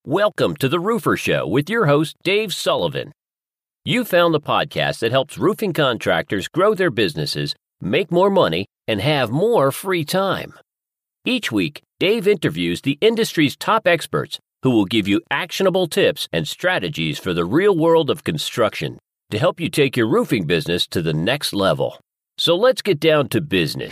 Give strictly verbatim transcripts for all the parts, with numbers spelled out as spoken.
Welcome to The Roofer Show with your host, Dave Sullivan. You found the podcast that helps roofing contractors grow their businesses, make more money, and have more free time. Each week, Dave interviews the industry's top experts who will give you actionable tips and strategies for the real world of construction to help you take your roofing business to the next level. So let's get down to business.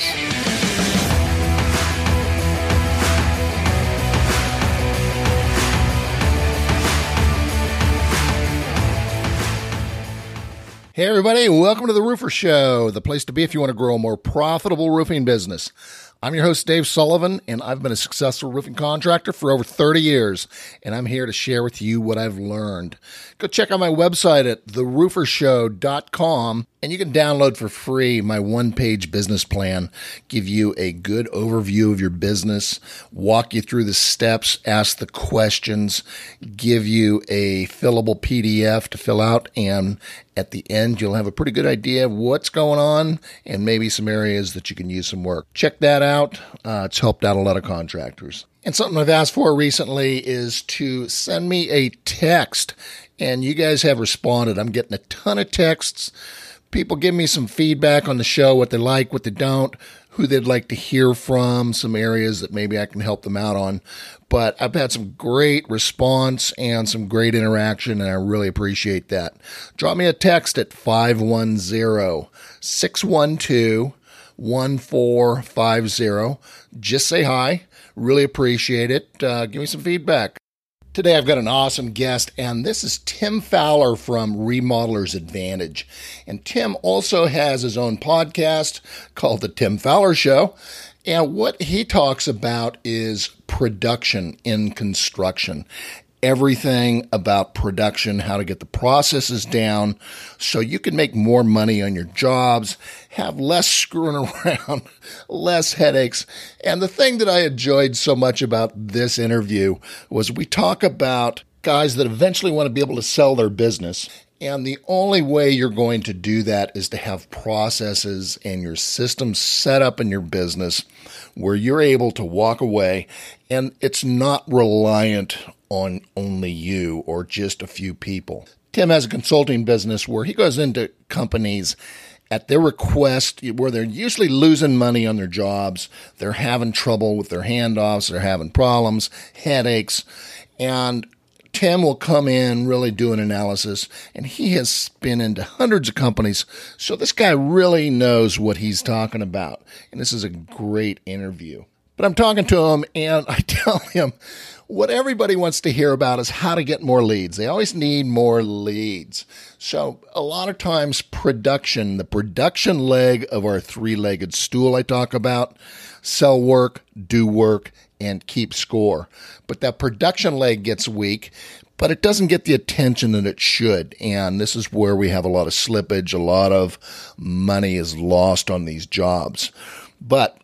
Hey everybody, welcome to The Roofer Show, the place to be if you want to grow a more profitable roofing business. I'm your host, Dave Sullivan, and I've been a successful roofing contractor for over thirty years, and I'm here to share with you what I've learned. Go check out my website at the roofer show dot com, and you can download for free my one-page business plan, give you a good overview of your business, walk you through the steps, ask the questions, give you a fillable P D F to fill out, and at the end, you'll have a pretty good idea of what's going on and maybe some areas that you can use some work. Check that out. Uh, it's helped out a lot of contractors. And something I've asked for recently is to send me a text, and you guys have responded. I'm getting a ton of texts. People give me some feedback on the show, what they like, what they don't, who they'd like to hear from, some areas that maybe I can help them out on. But I've had some great response and some great interaction, and I really appreciate that. Drop me a text at five one zero, six one two, one four five zero. Just say hi. Really appreciate it. Uh, give me some feedback. Today I've got an awesome guest, and this is Tim Fowler from Remodeler's Advantage. And Tim also has his own podcast called The Tim Fowler Show. And what he talks about is production in construction. Everything about production, how to get the processes down so you can make more money on your jobs, have less screwing around, less headaches. And the thing that I enjoyed so much about this interview was we talk about guys that eventually want to be able to sell their business. And the only way you're going to do that is to have processes and your systems set up in your business where you're able to walk away and it's not reliant on only you or just a few people. Tim has a consulting business where he goes into companies at their request, where they're usually losing money on their jobs, they're having trouble with their handoffs, they're having problems, headaches, and Tim will come in, really do an analysis, and he has been into hundreds of companies, so this guy really knows what he's talking about, and this is a great interview. But I'm talking to him, and I tell him what everybody wants to hear about is how to get more leads. They always need more leads. So a lot of times production, the production leg of our three-legged stool I talk about, sell work, do work, and keep score. But that production leg gets weak, but it doesn't get the attention that it should. And this is where we have a lot of slippage, a lot of money is lost on these jobs. But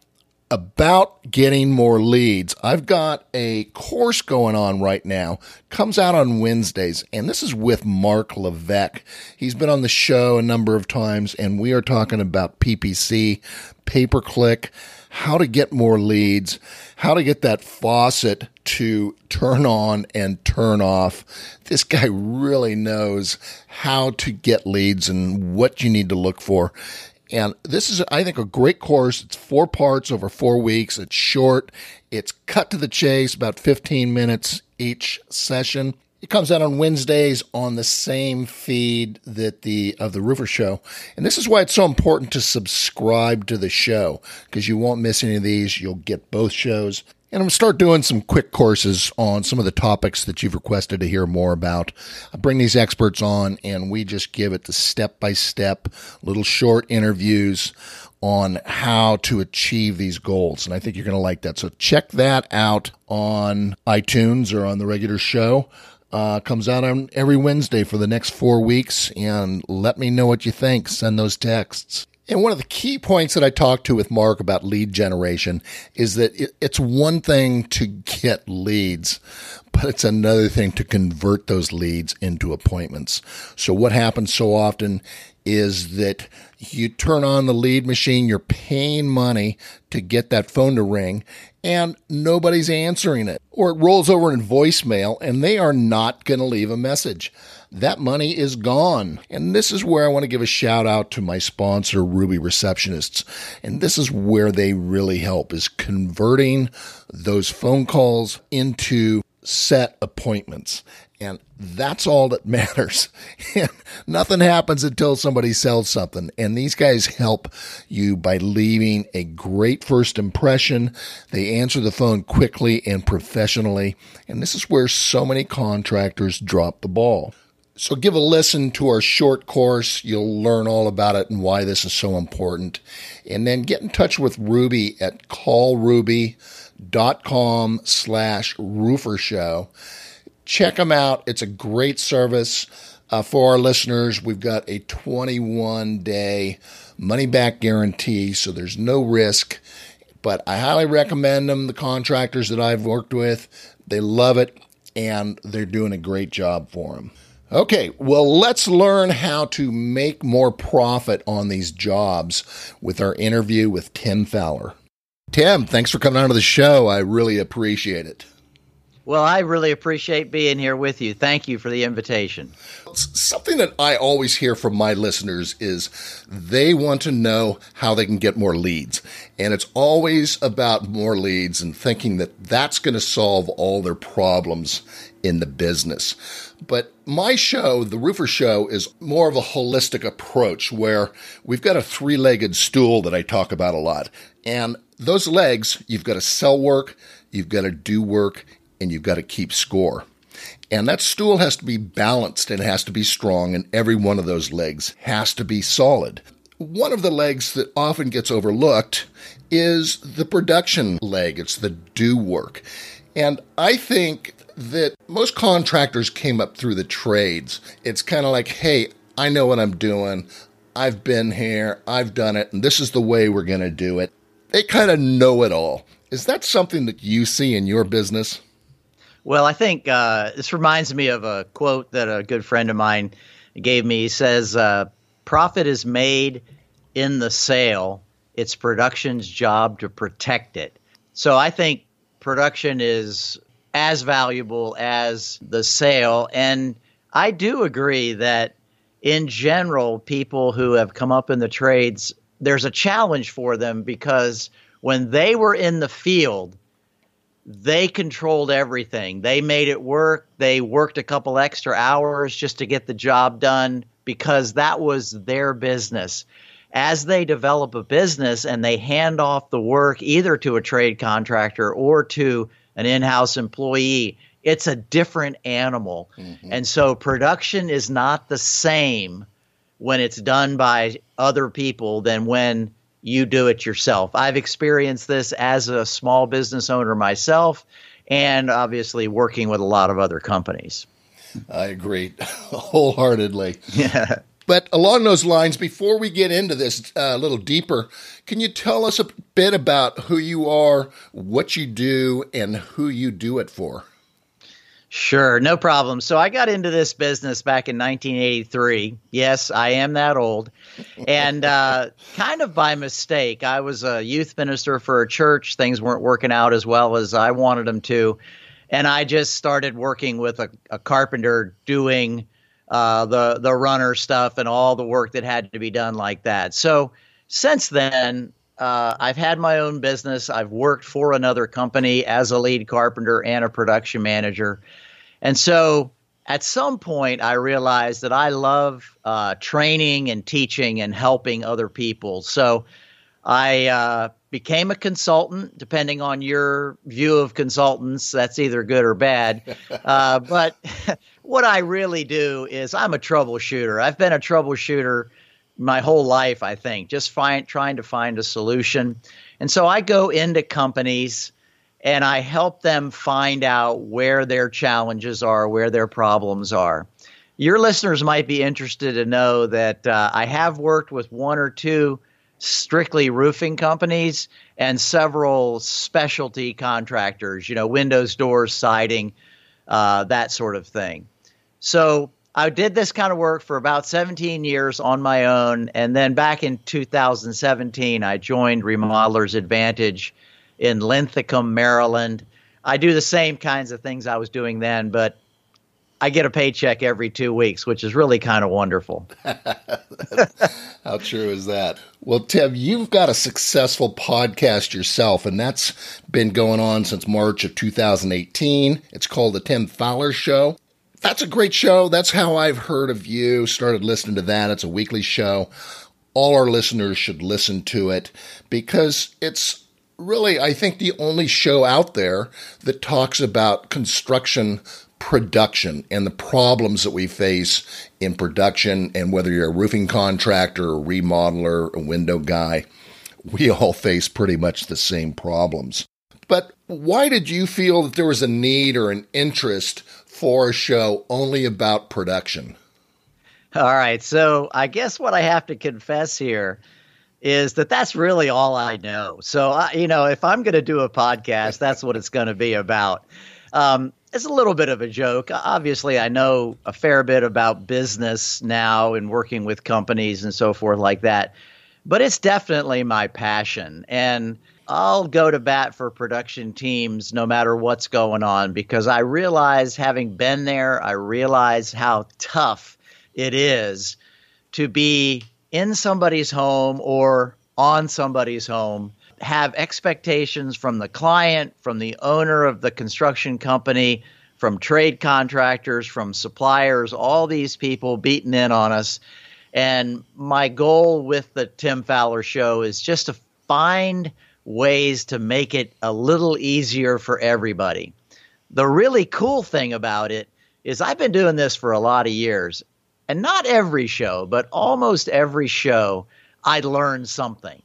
about getting more leads, I've got a course going on right now, comes out on Wednesdays, and this is with Mark Levesque. He's been on the show a number of times, and we are talking about P P C, pay-per-click, how to get more leads, how to get that faucet to turn on and turn off. This guy really knows how to get leads and what you need to look for. And this is, I think, a great course. It's four parts over four weeks. It's short. It's cut to the chase, about fifteen minutes each session. It comes out on Wednesdays on the same feed that the of the Roofer Show. And this is why it's so important to subscribe to the show, because you won't miss any of these. You'll get both shows. And I'm going to start doing some quick courses on some of the topics that you've requested to hear more about. I bring these experts on, and we just give it the step-by-step, little short interviews on how to achieve these goals. And I think you're going to like that. So check that out on iTunes or on the regular show. Uh, comes out on every Wednesday for the next four weeks, and let me know what you think. Send those texts. And one of the key points that I talked to with Mark about lead generation is that it, it's one thing to get leads, but it's another thing to convert those leads into appointments. So what happens so often is that you turn on the lead machine, you're paying money to get that phone to ring, and nobody's answering it. Or it rolls over in voicemail, and they are not going to leave a message. That money is gone. And this is where I want to give a shout out to my sponsor, Ruby Receptionists. And this is where they really help, is converting those phone calls into set appointments. And that's all that matters. And nothing happens until somebody sells something. And these guys help you by leaving a great first impression. They answer the phone quickly and professionally. And this is where so many contractors drop the ball. So give a listen to our short course. You'll learn all about it and why this is so important. And then get in touch with Ruby at callruby.com slash roofer show. Check them out. It's a great service uh, for our listeners. We've got a twenty-one day money-back guarantee, so there's no risk. But I highly recommend them, the contractors that I've worked with. They love it, and they're doing a great job for them. Okay, well, let's learn how to make more profit on these jobs with our interview with Tim Fowler. Tim, thanks for coming on to the show. I really appreciate it. Well, I really appreciate being here with you. Thank you for the invitation. Something that I always hear from my listeners is they want to know how they can get more leads. And it's always about more leads and thinking that that's going to solve all their problems in the business. But my show, The Roofer Show, is more of a holistic approach where we've got a three-legged stool that I talk about a lot. And those legs, you've got to sell work, you've got to do work, and you've got to keep score. And that stool has to be balanced and it has to be strong, and every one of those legs has to be solid. One of the legs that often gets overlooked is the production leg. It's the do work. And I think that most contractors came up through the trades. It's kind of like, hey, I know what I'm doing. I've been here. I've done it. And this is the way we're going to do it. They kind of know it all. Is that something that you see in your business? Well, I think uh, this reminds me of a quote that a good friend of mine gave me. He says, uh, profit is made in the sale. It's production's job to protect it. So I think production is as valuable as the sale. And I do agree that in general, people who have come up in the trades, there's a challenge for them because when they were in the field, they controlled everything. They made it work. They worked a couple extra hours just to get the job done because that was their business. As they develop a business and they hand off the work either to a trade contractor or to an in-house employee, it's a different animal. Mm-hmm. And so production is not the same when it's done by other people than when you do it yourself. I've experienced this as a small business owner myself and obviously working with a lot of other companies. I agree wholeheartedly. Yeah. But along those lines, before we get into this uh, a little deeper, can you tell us a bit about who you are, what you do, and who you do it for? Sure, no problem. So I got into this business back in nineteen eighty-three. Yes, I am that old. And uh, kind of by mistake, I was a youth minister for a church. Things weren't working out as well as I wanted them to. And I just started working with a, a carpenter doing uh, the, the runner stuff and all the work that had to be done like that. So since then, uh, I've had my own business. I've worked for another company as a lead carpenter and a production manager. And so at some point, I realized that I love uh, training and teaching and helping other people. So I uh, became a consultant, depending on your view of consultants. That's either good or bad. Uh, but what I really do is I'm a troubleshooter. I've been a troubleshooter my whole life, I think, just find, trying to find a solution. And so I go into companies and I help them find out where their challenges are, where their problems are. Your listeners might be interested to know that uh, I have worked with one or two strictly roofing companies and several specialty contractors, you know, windows, doors, siding, uh, that sort of thing. So I did this kind of work for about seventeen years on my own. And then back in two thousand seventeen, I joined Remodelers Advantage in Linthicum, Maryland. I do the same kinds of things I was doing then, but I get a paycheck every two weeks, which is really kind of wonderful. How true is that? Well, Tim, you've got a successful podcast yourself, and that's been going on since March of two thousand eighteen. It's called The Tim Fowler Show. That's a great show. That's how I've heard of you, started listening to that. It's a weekly show. All our listeners should listen to it because it's really, I think, the only show out there that talks about construction production and the problems that we face in production. And whether you're a roofing contractor, a remodeler, a window guy, we all face pretty much the same problems. But why did you feel that there was a need or an interest for a show only about production? All right. So I guess what I have to confess here is that that's really all I know. So, I, you know, if I'm going to do a podcast, that's what it's going to be about. Um, it's a little bit of a joke. Obviously, I know a fair bit about business now and working with companies and so forth like that. But it's definitely my passion. And I'll go to bat for production teams no matter what's going on, because I realize, having been there, I realize how tough it is to be in somebody's home or on somebody's home, have expectations from the client, from the owner of the construction company, from trade contractors, from suppliers, all these people beating in on us. And my goal with the Tim Fowler Show is just to find ways to make it a little easier for everybody. The really cool thing about it is I've been doing this for a lot of years, and not every show, but almost every show, I learn something.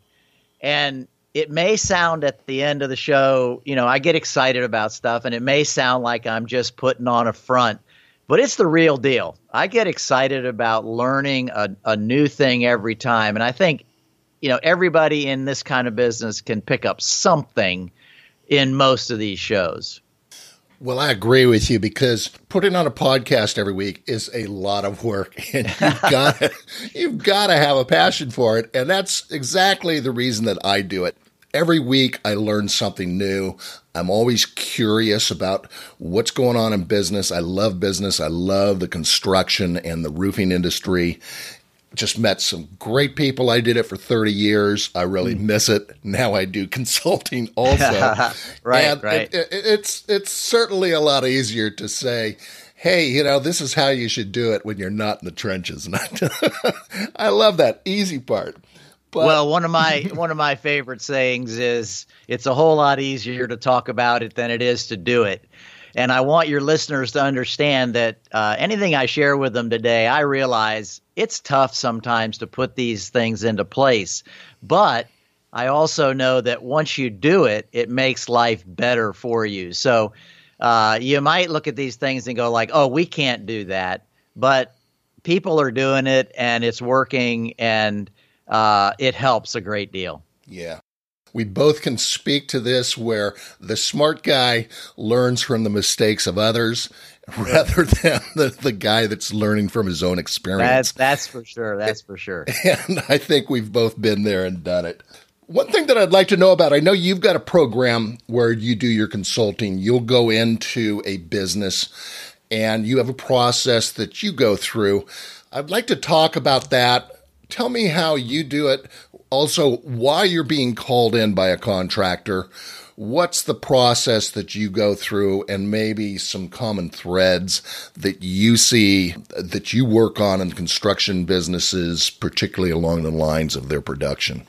And it may sound at the end of the show, you know, I get excited about stuff, and it may sound like I'm just putting on a front, but it's the real deal. I get excited about learning a, a new thing every time. And I think, you know, everybody in this kind of business can pick up something in most of these shows. Well, I agree with you, because putting on a podcast every week is a lot of work, and you've got to, you've got to have a passion for it. And that's exactly the reason that I do it. Every week I learn something new. I'm always curious about what's going on in business. I love business. I love the construction and the roofing industry. Just met some great people. I did it for thirty years. I really miss it. Now I do consulting also. right, and right. It, it, it's it's certainly a lot easier to say, hey, you know, this is how you should do it when you're not in the trenches. And I, I love that easy part. But, well, one of my one of my favorite sayings is, it's a whole lot easier to talk about it than it is to do it. And I want your listeners to understand that uh, anything I share with them today, I realize it's tough sometimes to put these things into place. But I also know that once you do it, it makes life better for you. So uh, you might look at these things and go like, oh, we can't do that. But people are doing it, and it's working, and uh, it helps a great deal. Yeah. We both can speak to this, where the smart guy learns from the mistakes of others rather than the, the guy that's learning from his own experience. That's, that's for sure. That's for sure. And I think we've both been there and done it. One thing that I'd like to know about, I know you've got a program where you do your consulting. You'll go into a business and you have a process that you go through. I'd like to talk about that. Tell me how you do it. Also, why you're being called in by a contractor. What's the process that you go through, and maybe some common threads that you see that you work on in construction businesses, particularly along the lines of their production?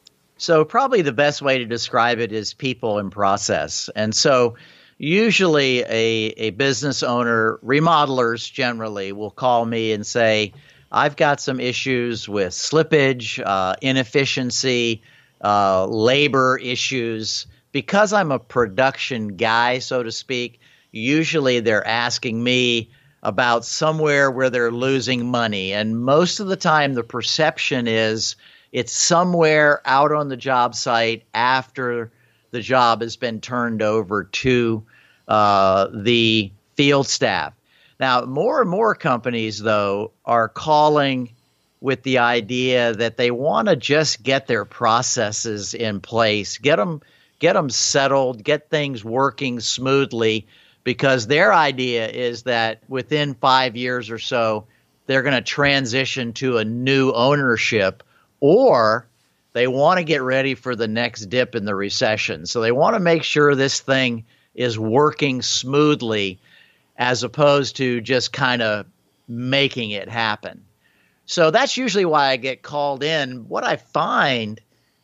So probably the best way to describe it is people and process. And so usually a, a business owner, remodelers generally, will call me and say, I've got some issues with slippage, uh, inefficiency, uh, labor issues. Because I'm a production guy, so to speak, usually they're asking me about somewhere where they're losing money. And most of the time, the perception is it's somewhere out on the job site after the job has been turned over to uh, the field staff. Now, more and more companies, though, are calling with the idea that they want to just get their processes in place, get them, get them settled, get things working smoothly, because their idea is that within five years or so, they're going to transition to a new ownership, or they want to get ready for the next dip in the recession. So they want to make sure this thing is working smoothly as opposed to just kind of making it happen. So that's usually why I get called in. What I find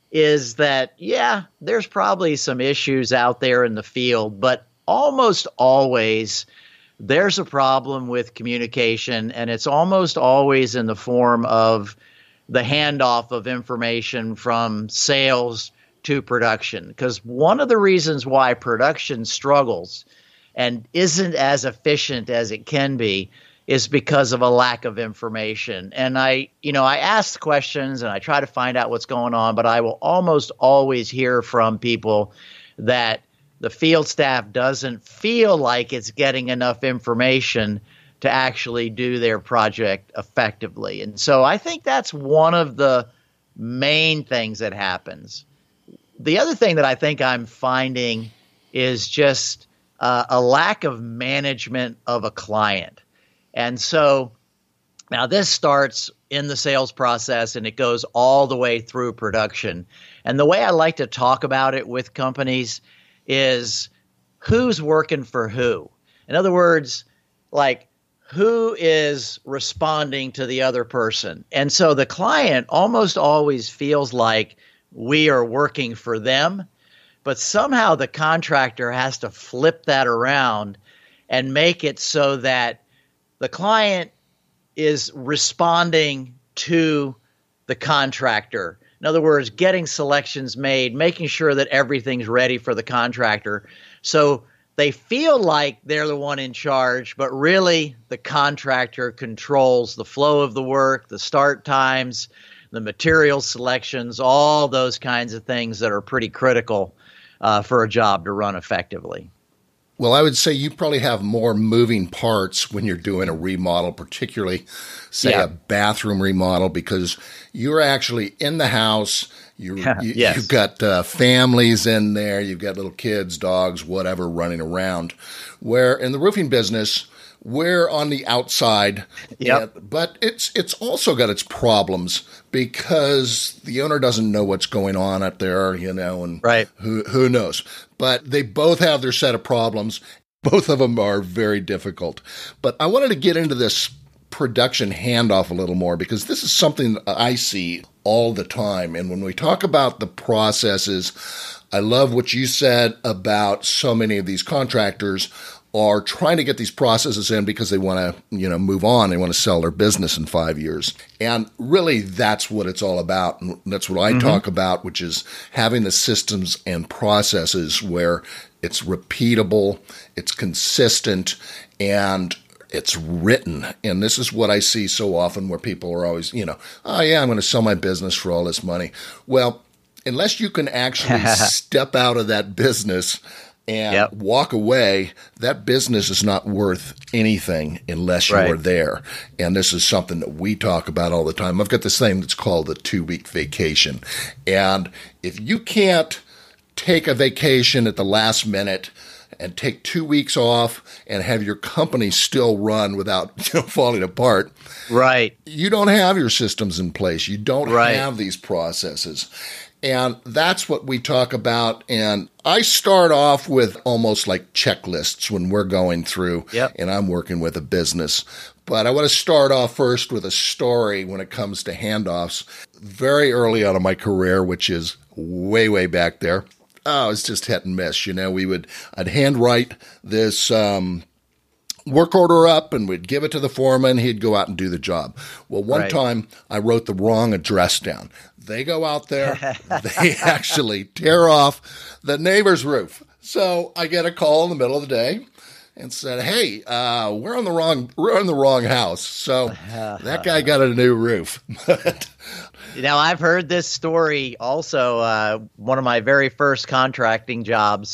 is that, yeah, there's probably some issues out there in the field, but almost always there's a problem with communication, and it's almost always in the form of the handoff of information from sales to production. Because one of the reasons why production struggles and isn't as efficient as it can be is because of a lack of information. And I, you know, I ask questions and I try to find out what's going on, but I will almost always hear from people that the field staff doesn't feel like it's getting enough information to actually do their project effectively. And so I think that's one of the main things that happens. The other thing that I think I'm finding is just uh, a lack of management of a client. And so now this starts in the sales process and it goes all the way through production. And the way I like to talk about it with companies is who's working for who. In other words, like who is responding to the other person. And so the client almost always feels like we are working for them, but somehow the contractor has to flip that around and make it so that the client is responding to the contractor. In other words, getting selections made, making sure that everything's ready for the contractor. So they feel like they're the one in charge, but really the contractor controls the flow of the work, the start times, the material selections, all those kinds of things that are pretty critical uh, for a job to run effectively. Well, I would say you probably have more moving parts when you're doing a remodel, particularly, say, yeah. a bathroom remodel, because you're actually in the house. You're, you, yes. You've got uh, families in there. You've got little kids, dogs, whatever, running around. Where in the roofing business, we're on the outside, yep. and, but it's it's also got its problems because the owner doesn't know what's going on out there, you know, and right. who who knows. But they both have their set of problems. Both of them are very difficult. But I wanted to get into this production handoff a little more because this is something that I see all the time. And when we talk about the processes, I love what you said about so many of these contractors are trying to get these processes in because they want to, you know, move on. They want to sell their business in five years. And really, that's what it's all about. And that's what I mm-hmm. talk about, which is having the systems and processes where it's repeatable, it's consistent, and it's written. And this is what I see so often where people are always, you know, oh, yeah, I'm going to sell my business for all this money. Well, unless you can actually step out of that business and yep. walk away, that business is not worth anything unless you right. are there. And this is something that we talk about all the time. I've got this thing that's called the two-week vacation. And if you can't take a vacation at the last minute and take two weeks off and have your company still run without, you know, falling apart, right? You don't have your systems in place. You don't right. have these processes. And that's what we talk about. And I start off with almost like checklists when we're going through yep. and I'm working with a business. But I want to start off first with a story when it comes to handoffs. Very early on in my career, which is way, way back there. Oh, it's just hit and miss. You know, we would, I'd handwrite this, um, work order up and we'd give it to the foreman. He'd go out and do the job. Well, one right. time I wrote the wrong address down. They go out there, they actually tear off the neighbor's roof. So I get a call in the middle of the day and said, "Hey, uh, we're on the wrong, we're on the wrong house." So that guy got a new roof. Now, I've heard this story also. Uh, one of my very first contracting jobs,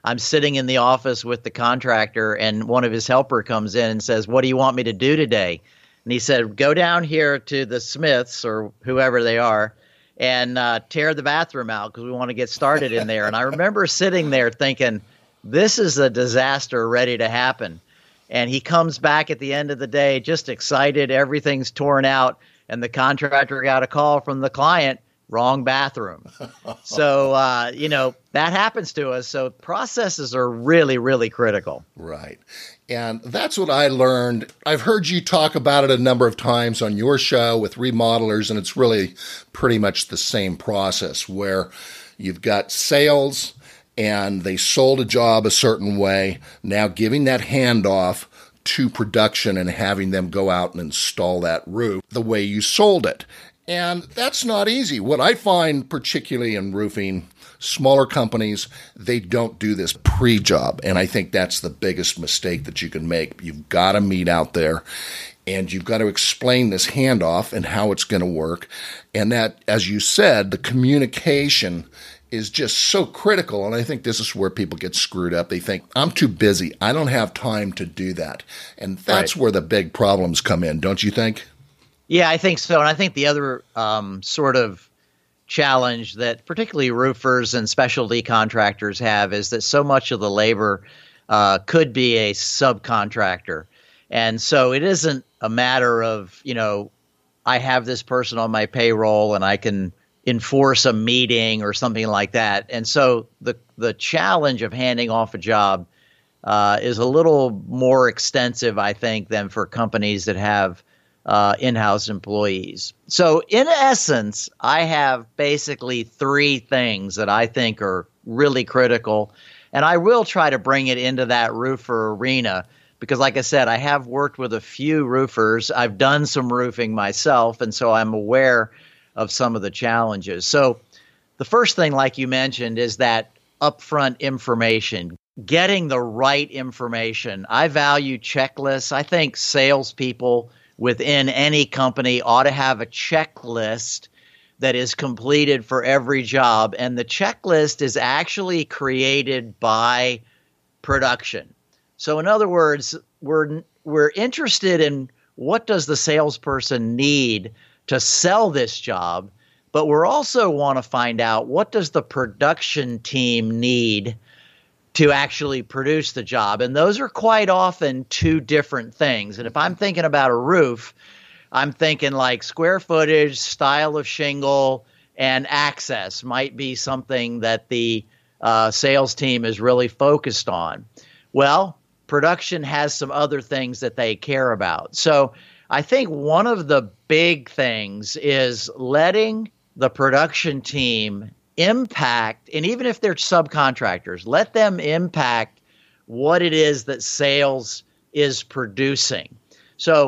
I'm sitting in the office with the contractor, and one of his helper comes in and says, "What do you want me to do today?" And he said, "Go down here to the Smiths or whoever they are and uh, tear the bathroom out because we want to get started in there." And I remember sitting there thinking, this is a disaster ready to happen. And he comes back at the end of the day just excited. Everything's torn out. And the contractor got a call from the client, wrong bathroom. So, uh, you know, that happens to us. So processes are really, really critical. Right. And that's what I learned. I've heard you talk about it a number of times on your show with remodelers, and it's really pretty much the same process where you've got sales and they sold a job a certain way, now giving that handoff to production and having them go out and install that roof the way you sold it. And that's not easy. What I find, particularly in roofing, smaller companies, they don't do this pre-job. And I think that's the biggest mistake that you can make. You've got to meet out there and you've got to explain this handoff and how it's going to work. And that, as you said, the communication is just so critical. And I think this is where people get screwed up. They think, I'm too busy. I don't have time to do that. And that's right. Where the big problems come in, don't you think? Yeah, I think so. And I think the other um, sort of challenge that particularly roofers and specialty contractors have is that so much of the labor uh, could be a subcontractor. And so it isn't a matter of, you know, I have this person on my payroll and I can enforce a meeting or something like that. And so the the challenge of handing off a job uh, is a little more extensive, I think, than for companies that have uh, in-house employees. So in essence, I have basically three things that I think are really critical. And I will try to bring it into that roofer arena because, like I said, I have worked with a few roofers. I've done some roofing myself, and so I'm aware of some of the challenges. So the first thing, like you mentioned, is that upfront information, getting the right information. I value checklists. I think salespeople within any company ought to have a checklist that is completed for every job. And the checklist is actually created by production. So in other words, we're we're interested in what does the salesperson need to sell this job, but we're also want to find out what does the production team need to actually produce the job. And those are quite often two different things. And if I'm thinking about a roof, I'm thinking like square footage, style of shingle, and access might be something that the uh, sales team is really focused on. Well, production has some other things that they care about. So I think one of the big things is letting the production team impact, and even if they're subcontractors, let them impact what it is that sales is producing. So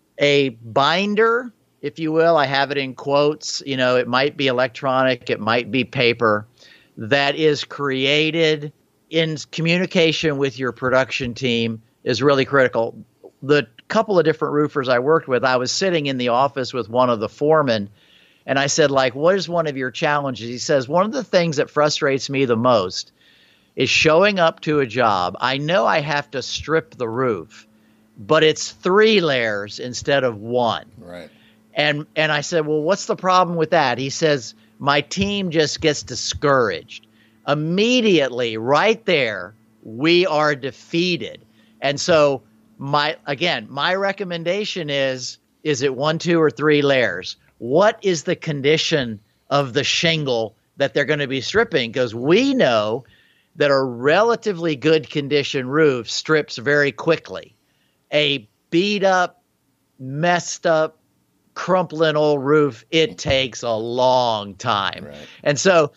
a binder, if you will, I have it in quotes, you know, it might be electronic, it might be paper, that is created in communication with your production team is really critical. The couple of different roofers I worked with, I was sitting in the office with one of the foremen, and I said, like, what is one of your challenges? He says, one of the things that frustrates me the most is showing up to a job. I know I have to strip the roof, but it's three layers instead of one. Right. And and I said, well, what's the problem with that? He says, my team just gets discouraged. Immediately, right there, we are defeated. And so My again, my recommendation is, is it one, two, or three layers? What is the condition of the shingle that they're going to be stripping? Because we know that a relatively good condition roof strips very quickly. A beat up, messed up, crumpling old roof, it takes a long time. Right. And so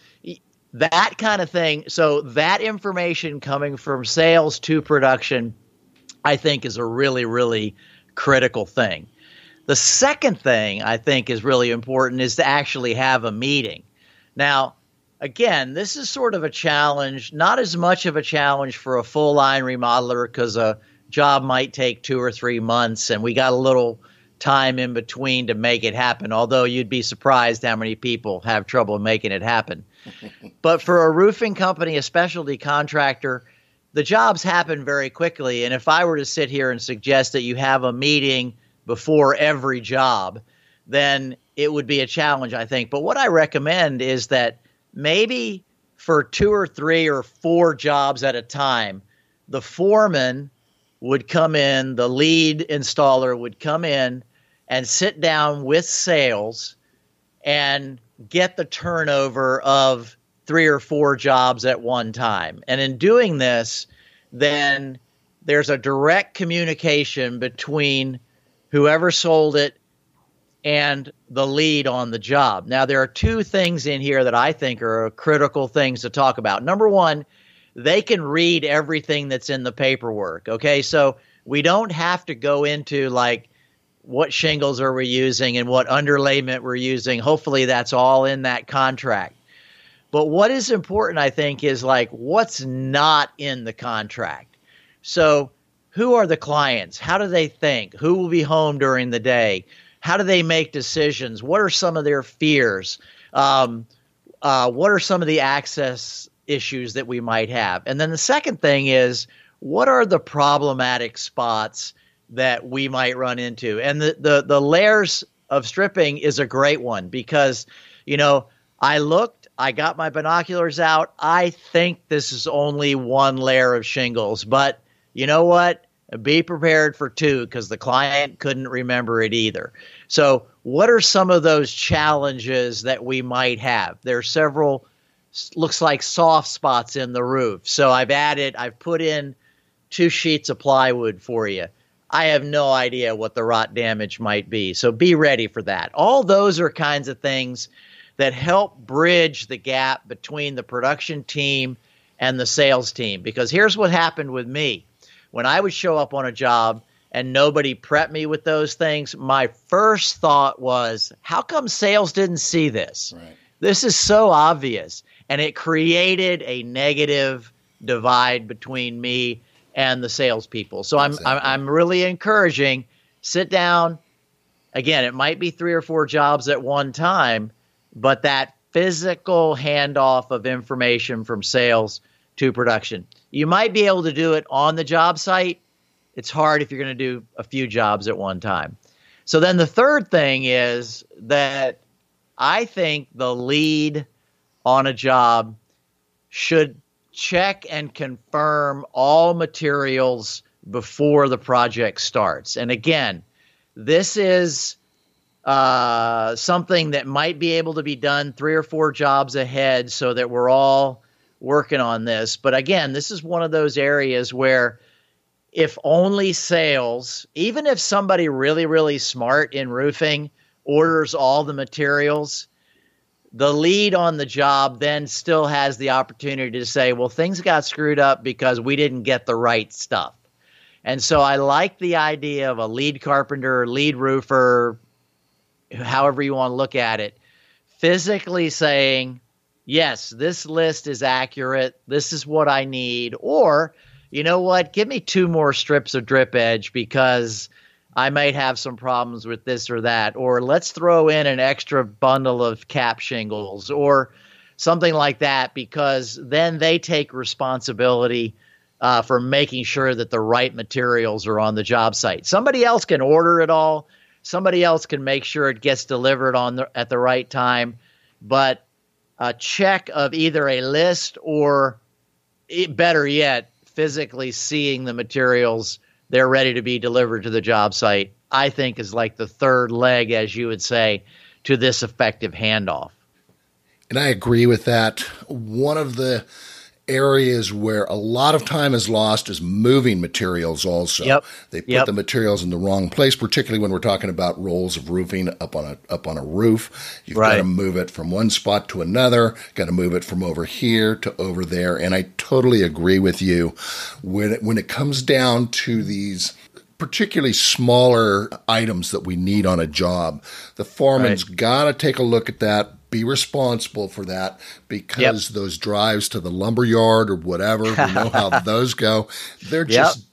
that kind of thing, so that information coming from sales to production, I think is a really, really critical thing. The second thing I think is really important is to actually have a meeting. Now, again, this is sort of a challenge, not as much of a challenge for a full line remodeler because a job might take two or three months and we got a little time in between to make it happen, although you'd be surprised how many people have trouble making it happen. But for a roofing company, a specialty contractor, the jobs happen very quickly. And if I were to sit here and suggest that you have a meeting before every job, then it would be a challenge, I think. But what I recommend is that maybe for two or three or four jobs at a time, the foreman would come in, the lead installer would come in and sit down with sales and get the turnover of three or four jobs at one time. And in doing this, then there's a direct communication between whoever sold it and the lead on the job. Now, there are two things in here that I think are critical things to talk about. Number one, they can read everything that's in the paperwork. Okay, so we don't have to go into like what shingles are we using and what underlayment we're using. Hopefully that's all in that contract. But what is important, I think, is like what's not in the contract. So who are the clients? How do they think? Who will be home during the day? How do they make decisions? What are some of their fears? Um, uh, what are some of the access issues that we might have? And then the second thing is, what are the problematic spots that we might run into? And the, the, the layers of stripping is a great one because, you know, I looked, I got my binoculars out. I think this is only one layer of shingles, but you know what? Be prepared for two because the client couldn't remember it either. So what are some of those challenges that we might have? There are several, looks like soft spots in the roof. So I've added, I've put in two sheets of plywood for you. I have no idea what the rot damage might be. So be ready for that. All those are kinds of things that help bridge the gap between the production team and the sales team. Because here's what happened with me. When I would show up on a job and nobody prepped me with those things, my first thought was, how come sales didn't see this? Right. This is so obvious. And it created a negative divide between me and the salespeople. So I'm, exactly. I'm I'm really encouraging, sit down. Again, it might be three or four jobs at one time, but that physical handoff of information from sales to production. You might be able to do it on the job site. It's hard if you're going to do a few jobs at one time. So then the third thing is that I think the lead on a job should check and confirm all materials before the project starts. And again, this is uh, something that might be able to be done three or four jobs ahead so that we're all working on this. But again, this is one of those areas where if only sales, even if somebody really, really smart in roofing orders all the materials, the lead on the job then still has the opportunity to say, well, things got screwed up because we didn't get the right stuff. And so I like the idea of a lead carpenter, lead roofer, however you want to look at it, physically saying, yes, this list is accurate. This is what I need. Or, you know what? Give me two more strips of drip edge because I might have some problems with this or that. Or let's throw in an extra bundle of cap shingles or something like that, because then they take responsibility uh, for making sure that the right materials are on the job site. Somebody else can order it all. Somebody else can make sure it gets delivered on the, at the right time. But a check of either a list or, better yet, physically seeing the materials they're ready to be delivered to the job site, I think is like the third leg, as you would say, to this effective handoff. And I agree with that. One of the areas where a lot of time is lost is moving materials also. Yep. They put yep. the materials in the wrong place, particularly when we're talking about rolls of roofing up on a up on a roof. You've right. got to move it from one spot to another, got to move it from over here to over there. And I totally agree with you. When it, when it comes down to these particularly smaller items that we need on a job, the foreman's right. got to take a look at that, be responsible for that, because yep. those drives to the lumber yard or whatever, we know how those go. They're just yep.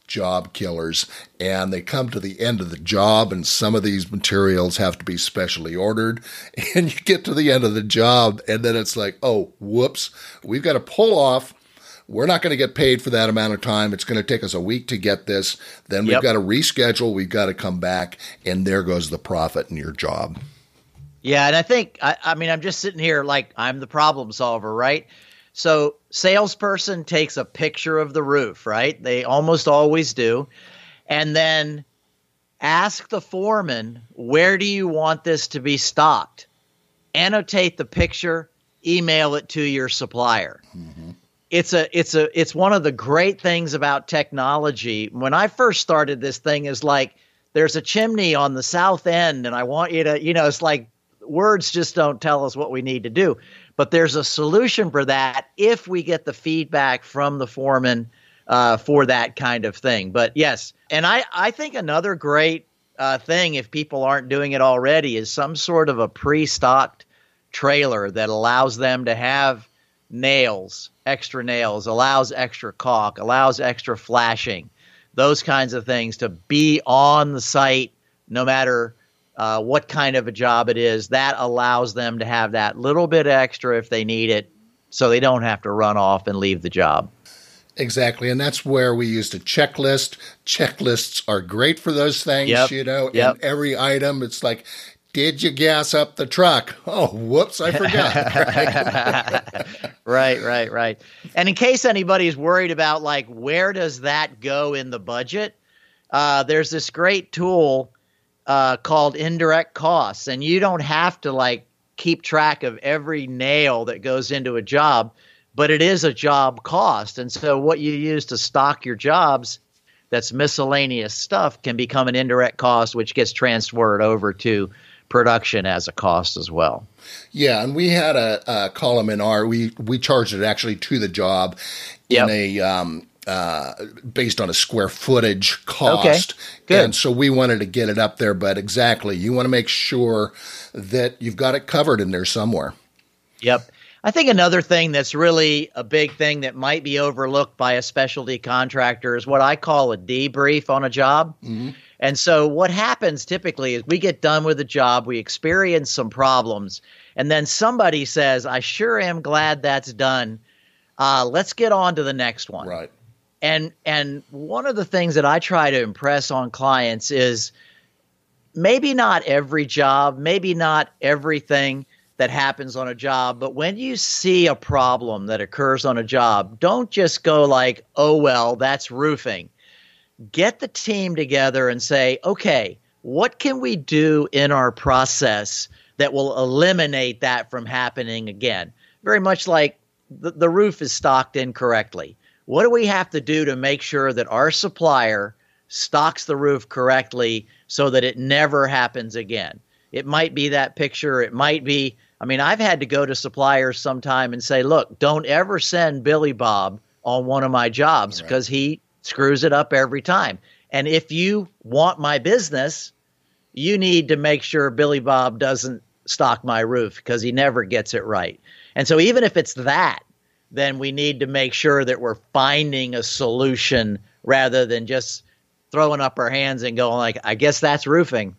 job killers, and they come to the end of the job, and some of these materials have to be specially ordered, and you get to the end of the job, and then it's like, oh, whoops, we've got to pull off. We're not going to get paid for that amount of time. It's going to take us a week to get this. Then we've yep. got to reschedule. We've got to come back, and there goes the profit in your job. Yeah, and I think, I, I mean, I'm just sitting here like I'm the problem solver, right? So salesperson takes a picture of the roof, right? They almost always do. And then ask the foreman, where do you want this to be stocked? Annotate the picture, email it to your supplier. Mm-hmm. It's a, it's a, it's one of the great things about technology. When I first started this thing is like, there's a chimney on the south end and I want you to, you know, it's like words just don't tell us what we need to do. But there's a solution for that if we get the feedback from the foreman uh, for that kind of thing. But yes, and I, I think another great uh, thing, if people aren't doing it already, is some sort of a pre-stocked trailer that allows them to have nails, extra nails, allows extra caulk, allows extra flashing, those kinds of things to be on the site no matter uh, what kind of a job it is. That allows them to have that little bit extra if they need it so they don't have to run off and leave the job. Exactly. And that's where we used a checklist. Checklists are great for those things, yep. you know, yep. and every item, it's like, did you gas up the truck? Oh, whoops, I forgot. Right, right, right. And in case anybody's worried about, like, where does that go in the budget, uh, there's this great tool uh, called indirect costs. And you don't have to, like, keep track of every nail that goes into a job, but it is a job cost. And so what you use to stock your jobs, that's miscellaneous stuff, can become an indirect cost, which gets transferred over to production as a cost as well. Yeah, and we had a, a column in our, we we charged it actually to the job yep. in a um, uh, based on a square footage cost. Okay, good. And so we wanted to get it up there, but exactly, you want to make sure that you've got it covered in there somewhere. Yep. I think another thing that's really a big thing that might be overlooked by a specialty contractor is what I call a debrief on a job. Mm-hmm. And so what happens typically is we get done with a job, we experience some problems, and then somebody says, I sure am glad that's done. Uh, let's get on to the next one. Right. And and one of the things that I try to impress on clients is maybe not every job, maybe not everything that happens on a job, but when you see a problem that occurs on a job, don't just go like, oh, well, that's roofing. Get the team together and say, okay, what can we do in our process that will eliminate that from happening again? Very much like the, the roof is stocked incorrectly. What do we have to do to make sure that our supplier stocks the roof correctly so that it never happens again? It might be that picture. It might be, I mean, I've had to go to suppliers sometime and say, look, don't ever send Billy Bob on one of my jobs because right. he screws it up every time. And if you want my business, you need to make sure Billy Bob doesn't stock my roof because he never gets it right. And so even if it's that, then we need to make sure that we're finding a solution rather than just throwing up our hands and going like, I guess that's roofing.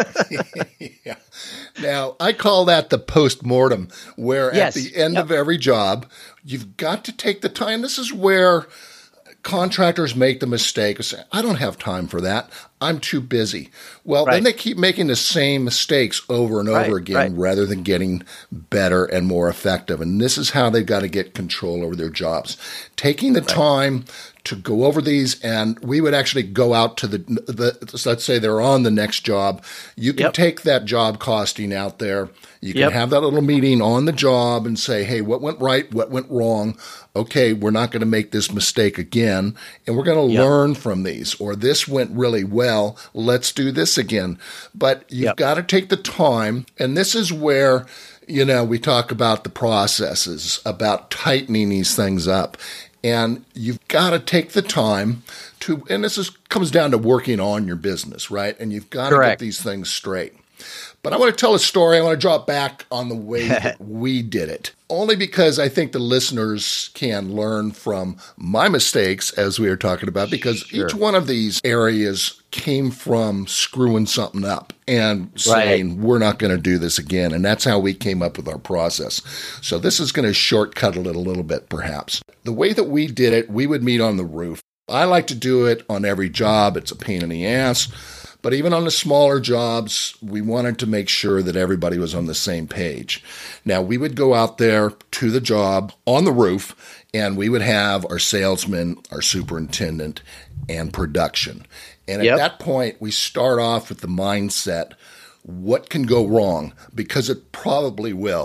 Yeah. Now, I call that the post-mortem, where yes. at the end yep. of every job, you've got to take the time. This is where contractors make the mistake of saying, I don't have time for that. I'm too busy. Well, right. then they keep making the same mistakes over and over right, again right. rather than getting better and more effective. And this is how they've got to get control over their jobs. Taking the right. time to go over these, and we would actually go out to the, the let's say they're on the next job. You can yep. take that job costing out there. You can yep. have that little meeting on the job and say, hey, what went right? What went wrong? Okay, we're not going to make this mistake again, and we're going to yep. learn from these. Or this went really well. Let's do this again. But you've yep. got to take the time, and this is where, you know, we talk about the processes, about tightening these things up. And you've got to take the time to, and this is, comes down to working on your business, right? And you've got Correct. to get these things straight. But I want to tell a story. I want to draw it back on the way that we did it, only because I think the listeners can learn from my mistakes, as we were talking about, because sure. each one of these areas came from screwing something up and saying, right. we're not going to do this again. And that's how we came up with our process. So this is going to shortcut it a little bit, perhaps. The way that we did it, we would meet on the roof. I like to do it on every job. It's a pain in the ass. But even on the smaller jobs, we wanted to make sure that everybody was on the same page. Now, we would go out there to the job on the roof, and we would have our salesman, our superintendent, and production. And at yep. that point, we start off with the mindset, what can go wrong? Because it probably will,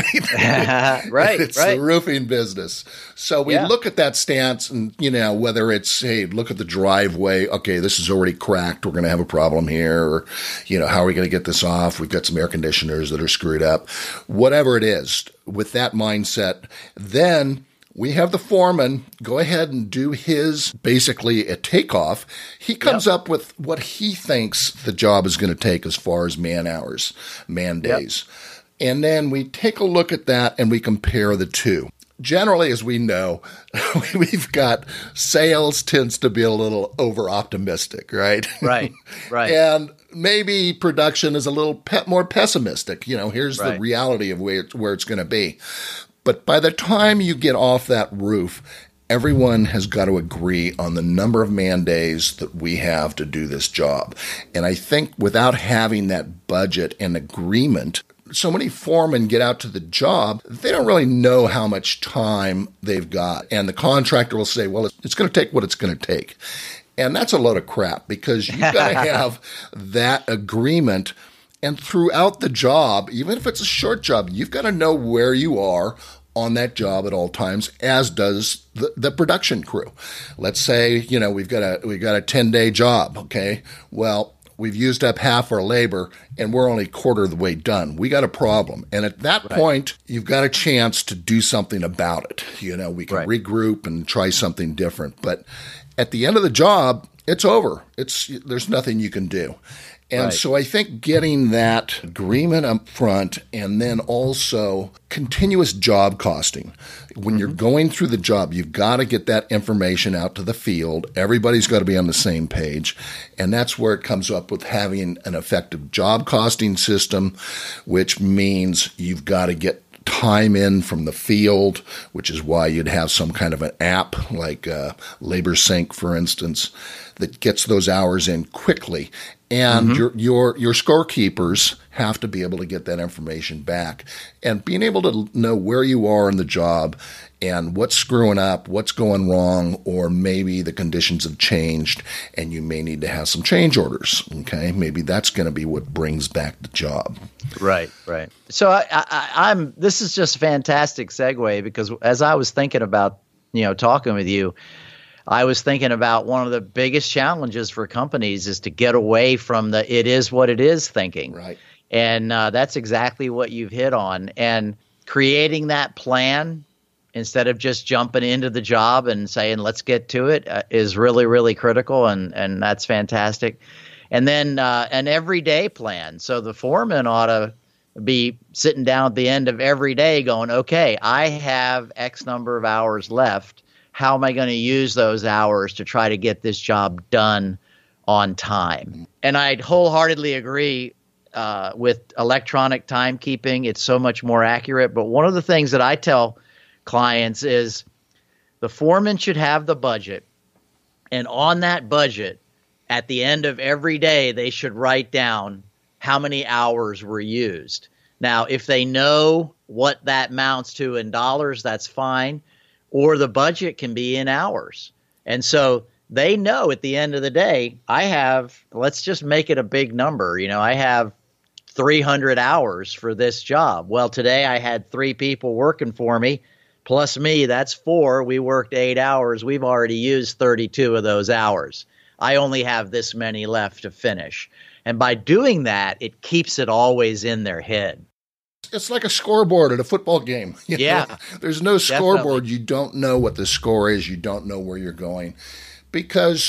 right? right, It's right. the roofing business. So we yeah. look at that stance and, you know, whether it's, hey, look at the driveway. Okay, this is already cracked. We're going to have a problem here. Or, you know, how are we going to get this off? We've got some air conditioners that are screwed up. Whatever it is, with that mindset, then we have the foreman go ahead and do his, basically a takeoff. He comes yep. up with what he thinks the job is going to take as far as man hours, man days. Yep. And then we take a look at that and we compare the two. Generally, as we know, we've got sales tends to be a little over optimistic, right? Right, right. And maybe production is a little pe- more pessimistic. You know, here's right. the reality of where, where it's going to be. But by the time you get off that roof, everyone has got to agree on the number of man days that we have to do this job. And I think without having that budget and agreement, so many foremen get out to the job, they don't really know how much time they've got. And the contractor will say, well, it's going to take what it's going to take. And that's a load of crap, because you've got to have that agreement. And throughout the job, even if it's a short job, you've got to know where you are on that job at all times, as does the, the production crew. Let's say, you know, we've got a we've got a ten-day job, okay? Well, we've used up half our labor, and we're only a quarter of the way done. We got a problem. And at that right. point, you've got a chance to do something about it. You know, we can right. regroup and try something different. But at the end of the job, it's over. It's there's nothing you can do. And right. so I think getting that agreement up front, and then also continuous job costing. When mm-hmm. you're going through the job, you've got to get that information out to the field. Everybody's got to be on the same page. And that's where it comes up with having an effective job costing system, which means you've got to get time in from the field, which is why you'd have some kind of an app like uh, LaborSync, for instance, that gets those hours in quickly. And mm-hmm. your your your scorekeepers have to be able to get that information back. And being able to know where you are in the job and what's screwing up, what's going wrong, or maybe the conditions have changed and you may need to have some change orders, okay? Maybe that's going to be what brings back the job. Right, right. So I, I, I'm. This is just a fantastic segue, because as I was thinking about, you know, talking with you, I was thinking about one of the biggest challenges for companies is to get away from the "it is what it is" thinking. Right. And uh, that's exactly what you've hit on. And creating that plan instead of just jumping into the job and saying, let's get to it, uh, is really, really critical. And, and that's fantastic. And then uh, an everyday plan. So the foreman ought to be sitting down at the end of every day going, okay, I have X number of hours left. How am I going to use those hours to try to get this job done on time? And I'd wholeheartedly agree uh, with electronic timekeeping. It's so much more accurate. But one of the things that I tell clients is the foreman should have the budget. And on that budget, at the end of every day, they should write down how many hours were used. Now, if they know what that amounts to in dollars, that's fine. Or the budget can be in hours. And so they know at the end of the day, I have, let's just make it a big number. You know, I have three hundred hours for this job. Well, today I had three people working for me, plus me, that's four. We worked eight hours. We've already used thirty-two of those hours. I only have this many left to finish. And by doing that, it keeps it always in their head. It's like a scoreboard at a football game. You yeah. know? There's no scoreboard. Definitely. You don't know what the score is. You don't know where you're going. Because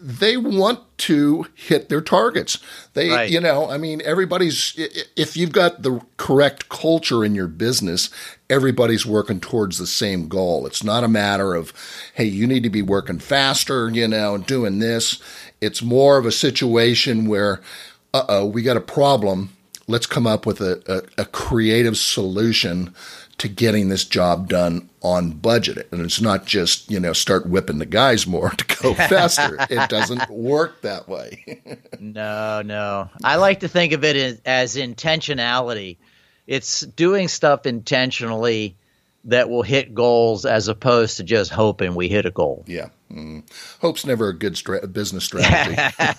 they want to hit their targets. They, right. you know, I mean, everybody's, if you've got the correct culture in your business, everybody's working towards the same goal. It's not a matter of, hey, you need to be working faster, you know, and doing this. It's more of a situation where, uh-oh, we got a problem. Let's come up with a, a, a creative solution to getting this job done on budget. And it's not just, you know, start whipping the guys more to go faster. It doesn't work that way. No, no. I like to think of it as, as intentionality. It's doing stuff intentionally that will hit goals as opposed to just hoping we hit a goal. Yeah. Mm. Hope's never a good stra- business strategy.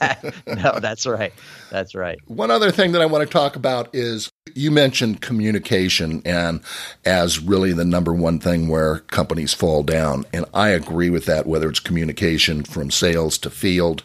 No, that's right. That's right. One other thing that I want to talk about is you mentioned communication and as really the number one thing where companies fall down. And I agree with that, whether it's communication from sales to field,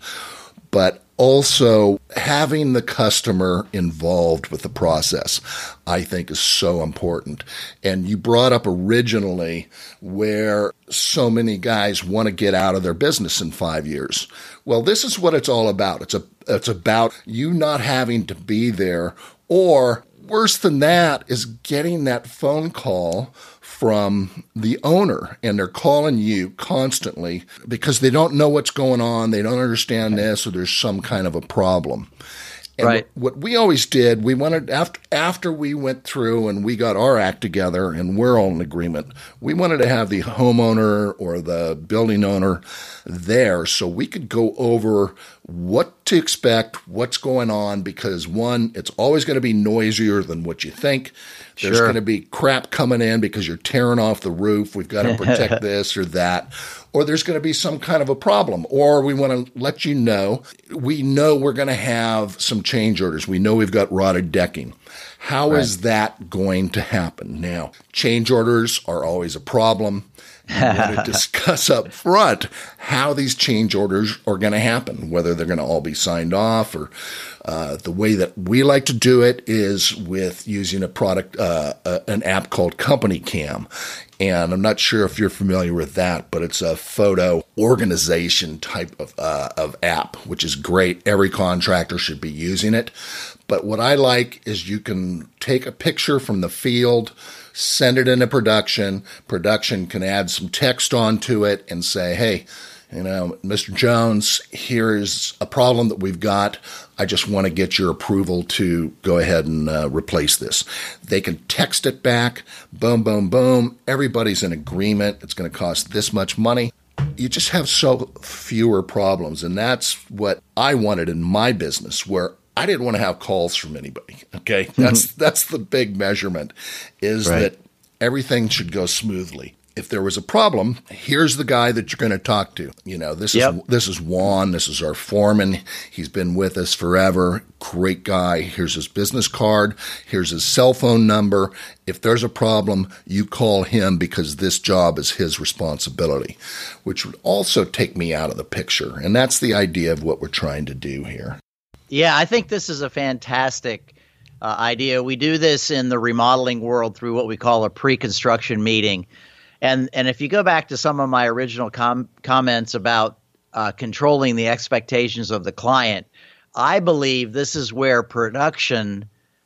but also having the customer involved with the process, I think, is so important. And you brought up originally where so many guys want to get out of their business in five years. Well, this is what it's all about. It's a, it's about you not having to be there, or worse than that is getting that phone call from the owner, and they're calling you constantly because they don't know what's going on. They don't understand this, or there's some kind of a problem. And right. what we always did, we wanted after after we went through and we got our act together and we're all in agreement, we wanted to have the homeowner or the building owner there so we could go over what to expect, what's going on, because one, it's always going to be noisier than what you think. There's sure. going to be crap coming in because you're tearing off the roof. We've got to protect this or that. Or there's going to be some kind of a problem. Or we want to let you know, we know we're going to have some change orders. We know we've got rotted decking. How right. is that going to happen? Now, change orders are always a problem. You want to discuss up front how these change orders are going to happen, whether they're going to all be signed off or uh, the way that we like to do it is with using a product, uh, uh, an app called Company Cam. And I'm not sure if you're familiar with that, but it's a photo organization type of, uh, of app, which is great. Every contractor should be using it. But what I like is you can take a picture from the field, send it into production. Production can add some text onto it and say, hey, you know, Mister Jones, here's a problem that we've got. I just want to get your approval to go ahead and uh, replace this. They can text it back. Boom, boom, boom. Everybody's in agreement. It's going to cost this much money. You just have so fewer problems. And that's what I wanted in my business, where I didn't want to have calls from anybody. Okay. Mm-hmm. That's, that's the big measurement, is right. that everything should go smoothly. If there was a problem, here's the guy that you're going to talk to. You know, this yep. is this is Juan. This is our foreman. He's been with us forever. Great guy. Here's his business card. Here's his cell phone number. If there's a problem, you call him because this job is his responsibility, which would also take me out of the picture. And that's the idea of what we're trying to do here. Yeah, I think this is a fantastic uh, idea. We do this in the remodeling world through what we call a pre-construction meeting. And and if you go back to some of my original com- comments about uh, controlling the expectations of the client, I believe this is where production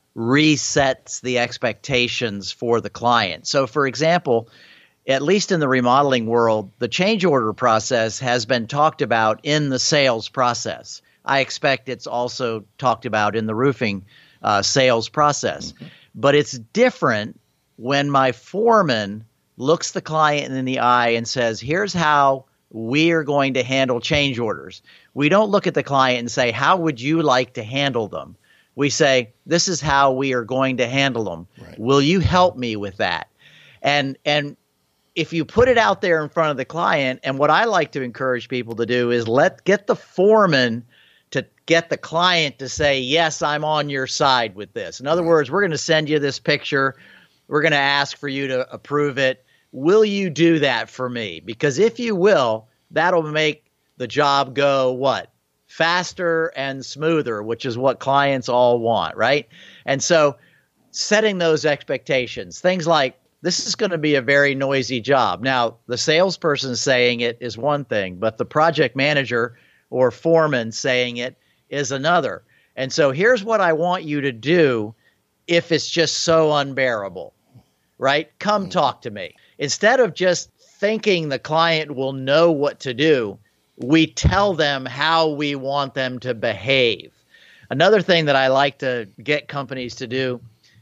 resets the expectations for the client. So, for example, at least in the remodeling world, the change order process has been talked about in the sales process. I expect it's also talked about in the roofing uh, sales process. Mm-hmm. But it's different when my foreman looks the client in the eye and says, here's how we are going to handle change orders. We don't look at the client and say, how would you like to handle them? We say, this is how we are going to handle them. Right. Will you help me with that? And and if you put it out there in front of the client, and what I like to encourage people to do is let get the foreman to get the client to say, yes, I'm on your side with this. In other right. words, we're going to send you this picture. We're going to ask for you to approve it. Will you do that for me? Because if you will, that'll make the job go what? Faster and smoother, which is what clients all want, right? And so setting those expectations, things like this is going to be a very noisy job. Now, the salesperson saying it is one thing, but the project manager or foreman saying it is another. And so here's what I want you to do if it's just so unbearable, right? Come talk to me. Instead of just thinking the client will know what to do, we tell them how we want them to behave. Another thing that I like to get companies to do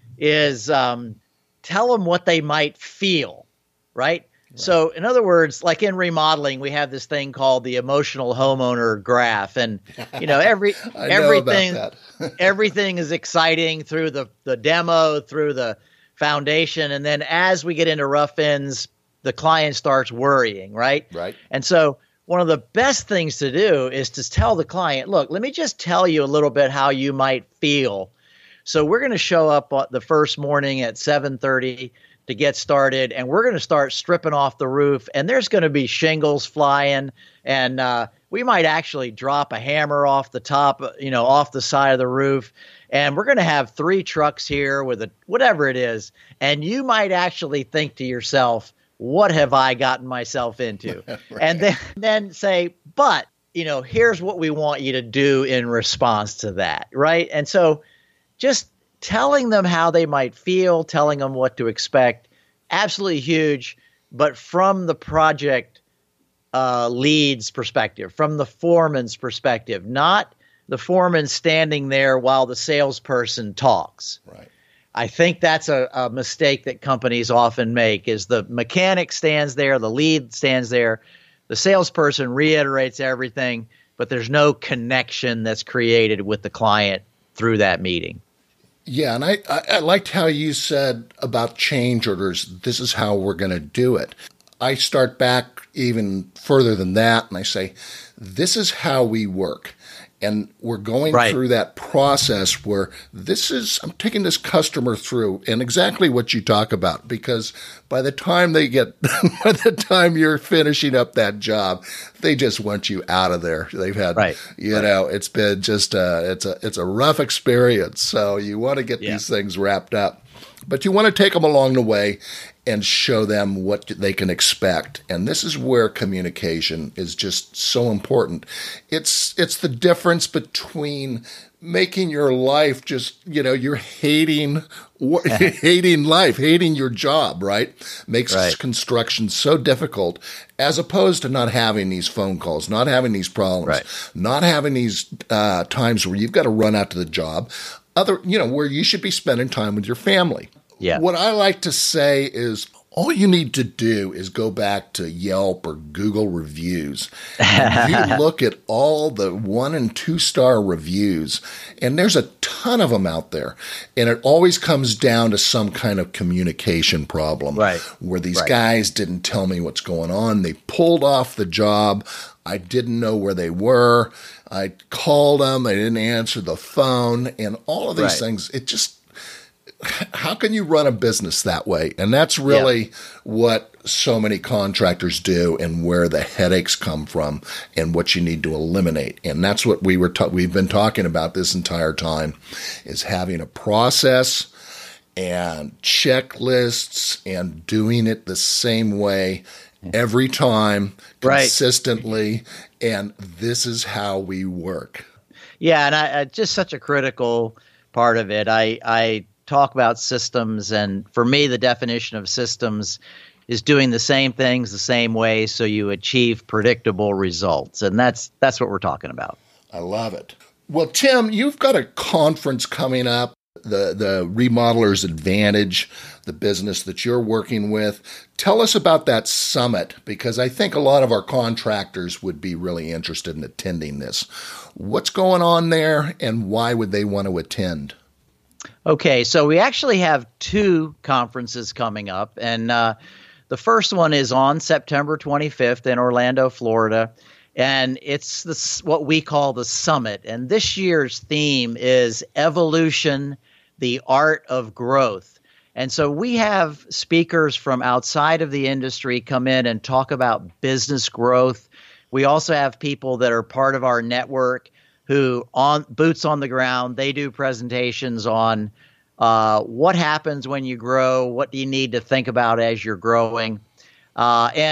is um, tell them what they might feel, right? Right. So in other words, like in remodeling, we have this thing called the emotional homeowner graph. And, you know, every I everything, know about that. everything is exciting through the, the demo, through the foundation. And then as we get into rough ends, the client starts worrying, right? Right. And so one of the best things to do is to tell the client, look, let me just tell you a little bit how you might feel. So we're going to show up the first morning at seven thirty to get started, and we're going to start stripping off the roof, and there's going to be shingles flying, and uh, we might actually drop a hammer off the top, you know, off the side of the roof, and we're going to have three trucks here with a whatever it is, and you might actually think to yourself, what have I gotten myself into? Right. And then, then say, but, you know, here's what we want you to do in response to that, right? And so just telling them how they might feel, telling them what to expect, absolutely huge, but from the project uh, lead's perspective, from the foreman's perspective, not the foreman standing there while the salesperson talks. Right. I think that's a, a mistake that companies often make is the mechanic stands there, the lead stands there, the salesperson reiterates everything, but there's no connection that's created with the client through that meeting. Yeah, and I, I, I liked how you said about change orders, this is how we're going to do it. I start back even further than that, and I say, this is how we work. And we're going right. through that process where this is, I'm taking this customer through and exactly what you talk about, because by the time they get, by the time you're finishing up that job, they just want you out of there. They've had, right. you right. know, it's been just a, it's a, it's a rough experience. So you want to get yeah. these things wrapped up, but you want to take them along the way and show them what they can expect. And this is where communication is just so important. It's it's the difference between making your life just, you know, you're hating hating life, hating your job, right? Makes right. construction so difficult, as opposed to not having these phone calls, not having these problems, right. not having these uh, times where you've got to run out to the job, other, you know, where you should be spending time with your family. Yeah. What I like to say is all you need to do is go back to Yelp or Google reviews. And you look at all the one and two star reviews, and there's a ton of them out there. And it always comes down to some kind of communication problem, right. where these right. guys didn't tell me what's going on. They pulled off the job. I didn't know where they were. I called them. They didn't answer the phone, and all of these right. things. It just, how can you run a business that way? And that's really yeah. what so many contractors do, and where the headaches come from, and what you need to eliminate. And that's what we were ta- we've been talking about this entire time, is having a process and checklists and doing it the same way every time, consistently. Right. And this is how we work. Yeah, and I, I just such a critical part of it. I I. talk about systems, and for me, the definition of systems is doing the same things the same way so you achieve predictable results, and that's that's what we're talking about. I love it. Well, Tim, you've got a conference coming up, the the Remodeler's Advantage, the business that you're working with. Tell us about that summit, because I think a lot of our contractors would be really interested in attending this. What's going on there, and why would they want to attend? Okay, so we actually have two conferences coming up, and uh, the first one is on September twenty-fifth in Orlando, Florida, and it's the, what we call the Summit. And this year's theme is Evolution, the Art of Growth. And so we have speakers from outside of the industry come in and talk about business growth. We also have people that are part of our network who on boots on the ground, they do presentations on uh, what happens when you grow, what do you need to think about as you're growing. Uh, and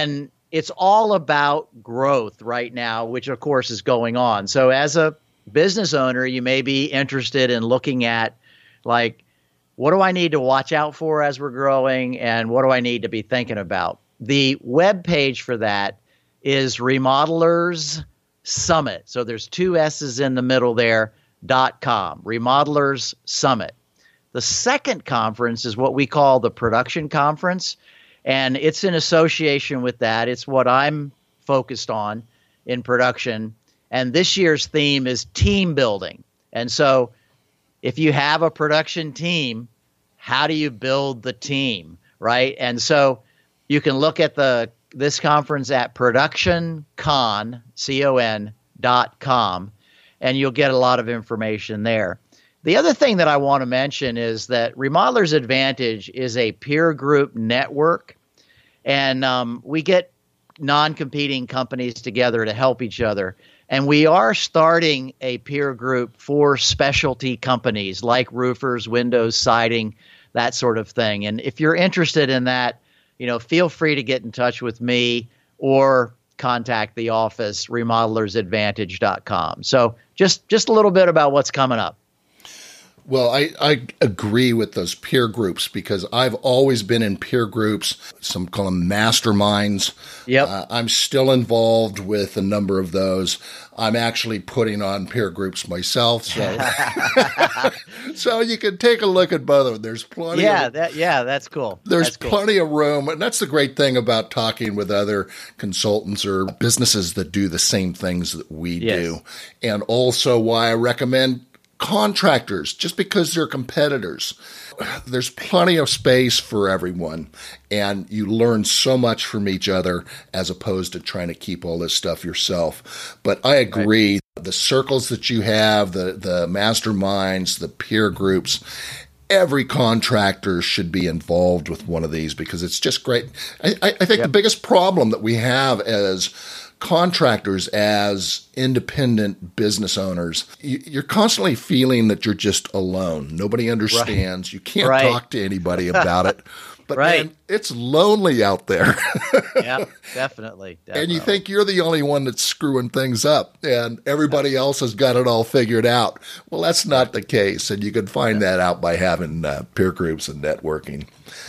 it's all about growth right now, which of course is going on. So as a business owner, you may be interested in looking at, like, what do I need to watch out for as we're growing, and what do I need to be thinking about? The web page for that is Remodelers Summit. So there's two S's in the middle there, dot com, Remodelers Summit. The second conference is what we call the Production Conference, and it's in association with that. It's what I'm focused on in production. And this year's theme is team building. And so if you have a production team, how do you build the team, right? And so you can look at the this conference at production con, C O N, dot com, and you'll get a lot of information there. The other thing that I want to mention is that Remodelers Advantage is a peer group network, and um, we get non-competing companies together to help each other. And we are starting a peer group for specialty companies like roofers, windows, siding, that sort of thing. And if you're interested in that, you know, feel free to get in touch with me or contact the office, remodelers advantage dot com. So just, just a little bit about what's coming up. Well, I, I agree with those peer groups because I've always been in peer groups. Some call them masterminds. Yep. Uh, I'm still involved with a number of those. I'm actually putting on peer groups myself. So so you can take a look at both of them. There's plenty yeah, of, that, yeah, that's cool. There's that's cool. plenty of room. And that's the great thing about talking with other consultants or businesses that do the same things that we Yes. do. And also why I recommend contractors, just because they're competitors. There's plenty of space for everyone, and you learn so much from each other as opposed to trying to keep all this stuff yourself. But I agree, right. The circles that you have, the, the masterminds, the peer groups, every contractor should be involved with one of these because it's just great. I, I think yep. the biggest problem that we have as contractors, as independent business owners, you're constantly feeling that you're just alone. Nobody understands. Right. You can't right. talk to anybody about it. But right. man, it's lonely out there. Yeah, definitely, definitely. And you think you're the only one that's screwing things up and everybody yeah. else has got it all figured out. Well, that's not the case. And you can find yeah. that out by having uh, peer groups and networking.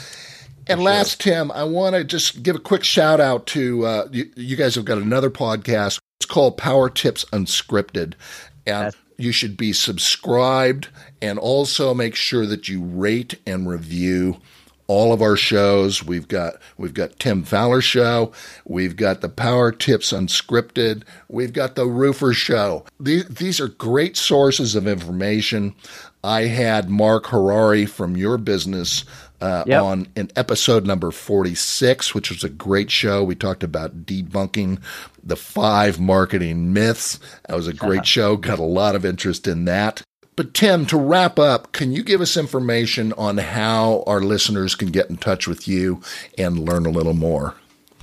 And sure. last, Tim, I want to just give a quick shout out to uh, you, you guys have got another podcast. It's called Power Tips Unscripted. And That's- you should be subscribed and also make sure that you rate and review all of our shows. We've got we've got Tim Fowler Show. We've got the Power Tips Unscripted. We've got the Roofer Show. These, these are great sources of information. I had Mark Harari from Your Business Uh, yep. on in episode number forty-six, which was a great show. We talked about debunking the five marketing myths. That was a great show. Got a lot of interest in that. But Tim, to wrap up, can you give us information on how our listeners can get in touch with you and learn a little more?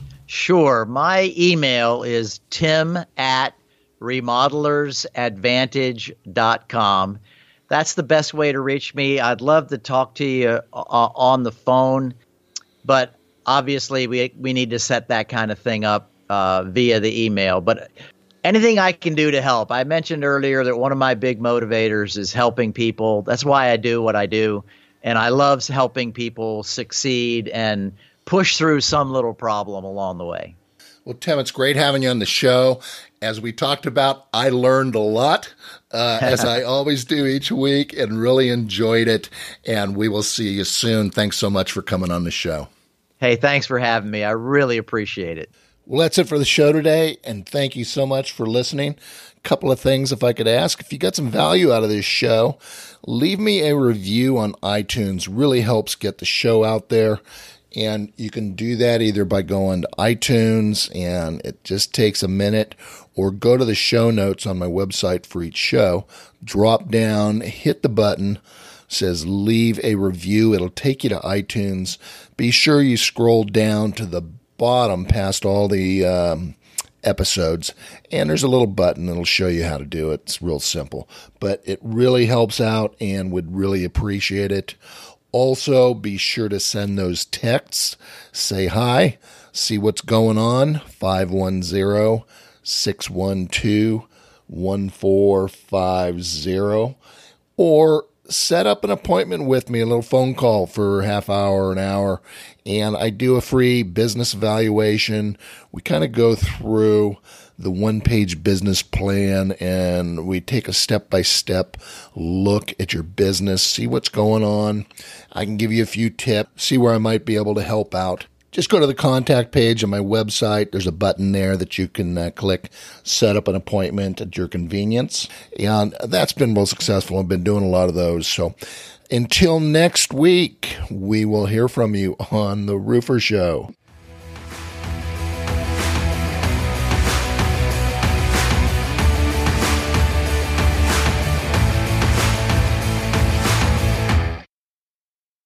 Sure. My email is tim at remodelers advantage dot com. That's the best way to reach me. I'd love to talk to you uh, on the phone, but obviously we we need to set that kind of thing up uh, via the email. But anything I can do to help. I mentioned earlier that one of my big motivators is helping people. That's why I do what I do, and I love helping people succeed and push through some little problem along the way. Well, Tim, it's great having you on the show. As we talked about, I learned a lot, uh, as I always do each week, and really enjoyed it. And we will see you soon. Thanks so much for coming on the show. Hey, thanks for having me. I really appreciate it. Well, that's it for the show today, and thank you so much for listening. A couple of things, if I could ask. If you got some value out of this show, leave me a review on iTunes. Really helps get the show out there. And you can do that either by going to iTunes, and it just takes a minute, or go to the show notes on my website for each show, drop down, hit the button, says leave a review. It'll take you to iTunes. Be sure you scroll down to the bottom past all the um, episodes, and there's a little button that'll show you how to do it. It's real simple, but it really helps out and would really appreciate it. Also, be sure to send those texts. Say hi. See what's going on. five one zero, six one two, one four five zero. Or set up an appointment with me, a little phone call for a half hour, an hour, and I do a free business evaluation. We kind of go through the one-page business plan, and we take a step-by-step look at your business, see what's going on. I can give you a few tips, see where I might be able to help out. Just go to the contact page on my website. There's a button there that you can uh, click, set up an appointment at your convenience. And that's been most successful. I've been doing a lot of those. So until next week, we will hear from you on The Roofer Show.